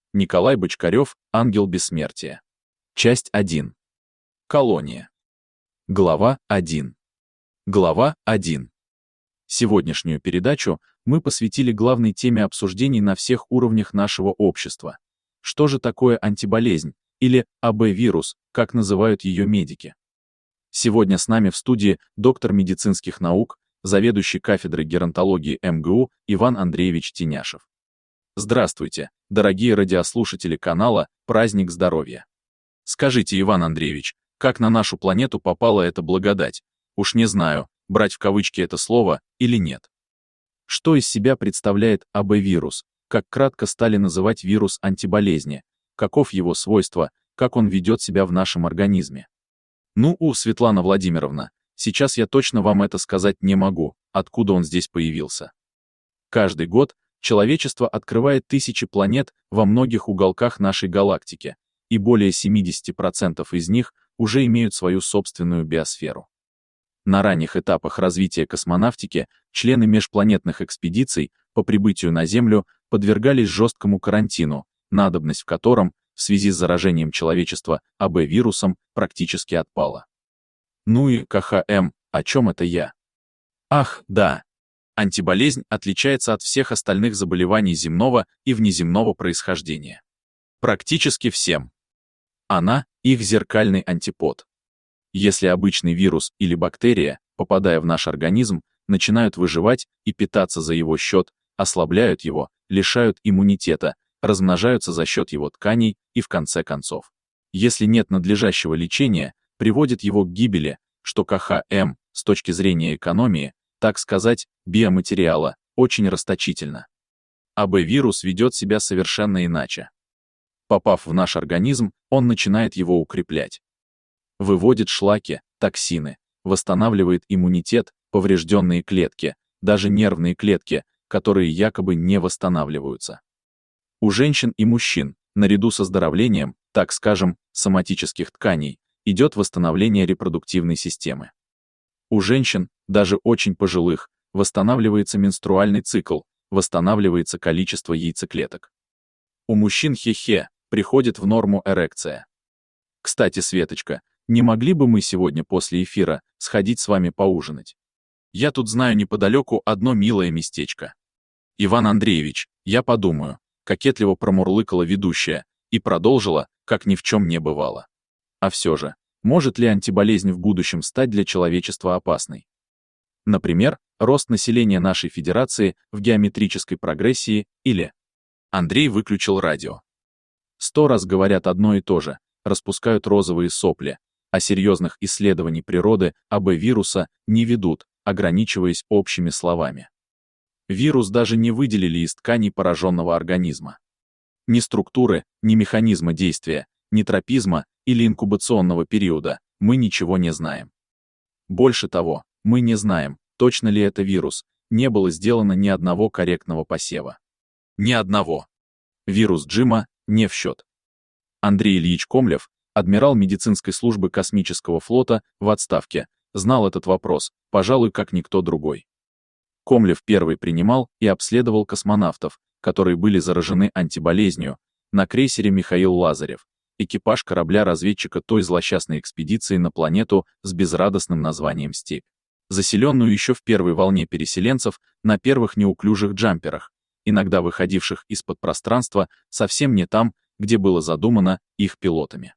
Николай Бочкарев, Ангел бессмертия. Часть 1. Колония. Глава 1. Глава 1. Сегодняшнюю передачу мы посвятили главной теме обсуждений на всех уровнях нашего общества. Что же такое антиболезнь, или АБ-вирус, как называют ее медики? Сегодня с нами в студии доктор медицинских наук, заведующий кафедрой геронтологии МГУ Иван Андреевич Теняшев. Здравствуйте, дорогие радиослушатели канала «Праздник здоровья». Скажите, Иван Андреевич, как на нашу планету попала эта благодать? Уж не знаю, брать в кавычки это слово или нет. Что из себя представляет АБ-вирус, как кратко стали называть вирус антиболезни, каков его свойства, как он ведет себя в нашем организме? Светлана Владимировна, сейчас я точно вам это сказать не могу, откуда он здесь появился. Каждый год человечество открывает тысячи планет во многих уголках нашей галактики, и более 70% из них уже имеют свою собственную биосферу. На ранних этапах развития космонавтики члены межпланетных экспедиций по прибытию на Землю подвергались жесткому карантину, надобность в котором в связи с заражением человечества АБ-вирусом практически отпала. И КХМ, о чем это я? Ах, да. Антиболезнь отличается от всех остальных заболеваний земного и внеземного происхождения. Практически всем. Она – их зеркальный антипод. Если обычный вирус или бактерия, попадая в наш организм, начинают выживать и питаться за его счет, ослабляют его, лишают иммунитета, размножаются за счет его тканей и в конце концов, если нет надлежащего лечения, приводит его к гибели, что КХМ, с точки зрения экономии, так сказать, биоматериала, очень расточительно. АБ-вирус ведет себя совершенно иначе. Попав в наш организм, он начинает его укреплять. Выводит шлаки, токсины, восстанавливает иммунитет, поврежденные клетки, даже нервные клетки, которые якобы не восстанавливаются. У женщин и мужчин, наряду с оздоровлением, так скажем, соматических тканей, идет восстановление репродуктивной системы. У женщин, даже очень пожилых, восстанавливается менструальный цикл, восстанавливается количество яйцеклеток. У мужчин приходит в норму эрекция. Кстати, Светочка, не могли бы мы сегодня после эфира сходить с вами поужинать? Я тут знаю неподалеку одно милое местечко. Иван Андреевич, я подумаю, кокетливо промурлыкала ведущая и продолжила, как ни в чем не бывало. А все же, может ли антиболезнь в будущем стать для человечества опасной? Например, рост населения нашей федерации в геометрической прогрессии или... Андрей выключил радио. 100 раз говорят одно и то же, распускают розовые сопли, а серьезных исследований природы АБ-вируса не ведут, ограничиваясь общими словами. Вирус даже не выделили из тканей пораженного организма. Ни структуры, ни механизма действия, ни тропизма или инкубационного периода мы ничего не знаем. Больше того, мы не знаем, точно ли это вирус, не было сделано ни одного корректного посева. Ни одного. Вирус Джима не в счет. Андрей Ильич Комлев, адмирал медицинской службы космического флота в отставке, знал этот вопрос, пожалуй, как никто другой. Комлев первый принимал и обследовал космонавтов, которые были заражены антиболезнью, на крейсере Михаил Лазарев, экипаж корабля-разведчика той злосчастной экспедиции на планету с безрадостным названием Степь, заселенную еще в первой волне переселенцев на первых неуклюжих джамперах, иногда выходивших из-под пространства совсем не там, где было задумано их пилотами.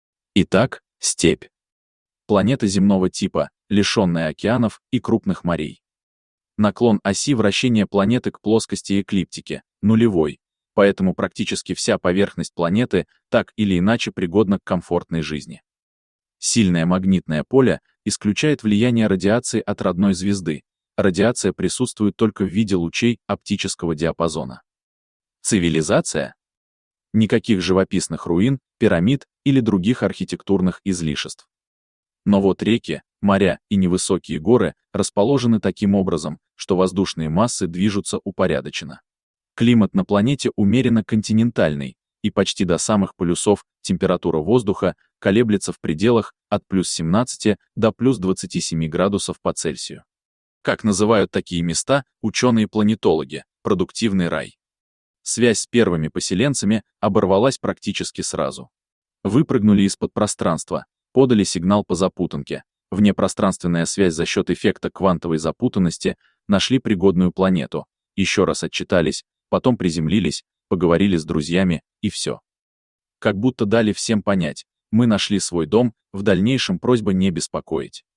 Итак, Степь. Планета земного типа, лишенная океанов и крупных морей. Наклон оси вращения планеты к плоскости эклиптики – нулевой, поэтому практически вся поверхность планеты так или иначе пригодна к комфортной жизни. Сильное магнитное поле исключает влияние радиации от родной звезды, радиация присутствует только в виде лучей оптического диапазона. Цивилизация? Никаких живописных руин, пирамид или других архитектурных излишеств. Но вот реки, моря и невысокие горы расположены таким образом, что воздушные массы движутся упорядоченно. Климат на планете умеренно континентальный, и почти до самых полюсов температура воздуха колеблется в пределах от плюс 17 до плюс 27 градусов по Цельсию. Как называют такие места ученые-планетологи, продуктивный рай. Связь с первыми поселенцами оборвалась практически сразу. Выпрыгнули из-под пространства, подали сигнал по запутанке. Внепространственная связь за счет эффекта квантовой запутанности, нашли пригодную планету, еще раз отчитались, потом приземлились, поговорили с друзьями, и все. Как будто дали всем понять, мы нашли свой дом, в дальнейшем просьба не беспокоить.